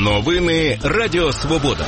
Новини Радіо Свобода.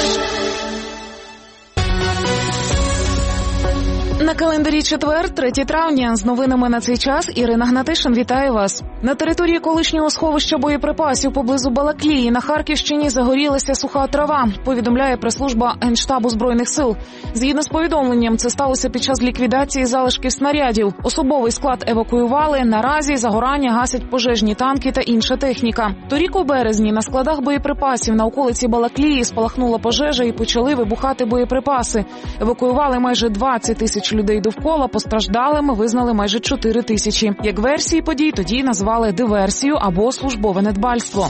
На календарі четвер, 3 травня. З новинами на цей час Ірина Гнатишин вітає вас. На території колишнього сховища боєприпасів поблизу Балаклії на Харківщині загорілася суха трава, повідомляє прес-служба Генштабу Збройних сил. Згідно з повідомленням, це сталося під час ліквідації залишків снарядів. Особовий склад евакуювали, наразі загорання гасять пожежні танки та інша техніка. Торік у березні на складах боєприпасів на околиці Балаклії спалахнула пожежа і почали вибухати боєприпаси. Евакуювали майже 20 тисяч людей довкола, постраждалими визнали майже 4 тисячі. Як версії подій тоді назвали диверсію або службове недбальство.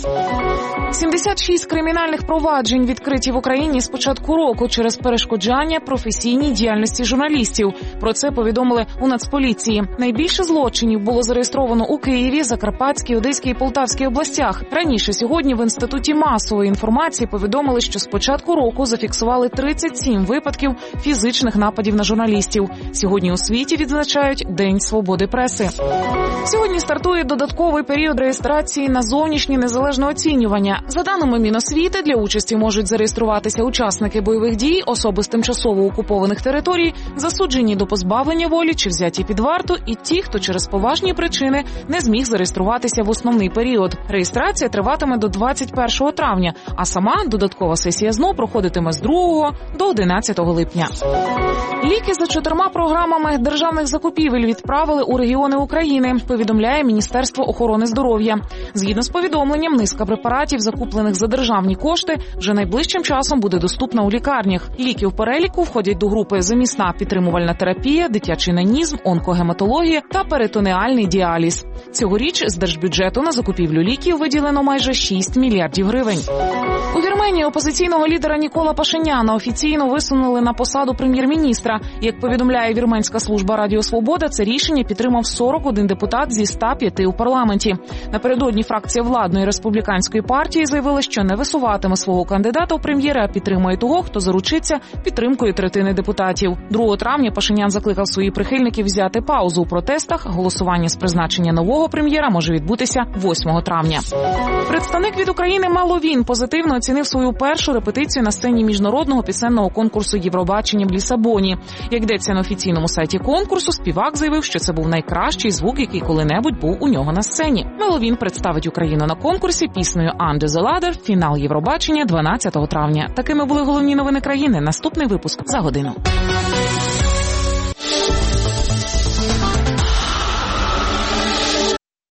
76 кримінальних проваджень відкриті в Україні з початку року через перешкоджання професійній діяльності журналістів. Про це повідомили у Нацполіції. Найбільше злочинів було зареєстровано у Києві, Закарпатській, Одеській і Полтавській областях. Раніше сьогодні в Інституті масової інформації повідомили, що з початку року зафіксували 37 випадків фізичних нападів на журналістів. Сьогодні у світі відзначають День свободи преси. Сьогодні стартує додатковий період реєстрації на зовнішнє незалежне оцінювання. За даними Міносвіти, для участі можуть зареєструватися учасники бойових дій, особи з тимчасово окупованих територій, засуджені до позбавлення волі чи взяті під варту, і ті, хто через поважні причини не зміг зареєструватися в основний період. Реєстрація триватиме до 21 травня, а сама додаткова сесія ЗНО проходитиме з 2 до 11 липня. Ліки за 4 програмами державних закупівель відправили у регіони України, повідомляє Міністерство охорони здоров'я. Згідно з повідомленням, низка препаратів, закуплених за державні кошти, вже найближчим часом буде доступна у лікарнях. Ліки в переліку входять до групи замісна підтримувальна терапія, дитячий нанізм, онкогематологія та перитонеальний діаліз. Цьогоріч з держбюджету на закупівлю ліків виділено майже 6 мільярдів гривень. У Вірменії опозиційного лідера Нікола Пашиняна офіційно висунули на посаду прем'єр-міністра. Як повідомляє вірменська служба Радіо Свобода, це рішення підтримав 41 депутат зі 105 у парламенті. Напередодні фракція владної республіканської партії заявила, що не висуватиме свого кандидата у прем'єра, а підтримує того, хто заручиться підтримкою третини депутатів. 2 травня Пашинян закликав своїх прихильників взяти паузу у протестах. Голосування з призначення нового прем'єра може відбутися 8 травня. Представник від України Маловін позитивно оцінив свою першу репетицію на сцені міжнародного пісенного конкурсу Євробачення в Лісабоні. Як йдеться на офіційному сайті конкурсу, співак заявив, що це був найкращий звук, який коли-небудь був у нього на сцені. Маловін представить Україну на конкурсі піснею «Under the Ladder», фінал Євробачення 12 травня. Такими були головні новини країни. Наступний випуск за годину.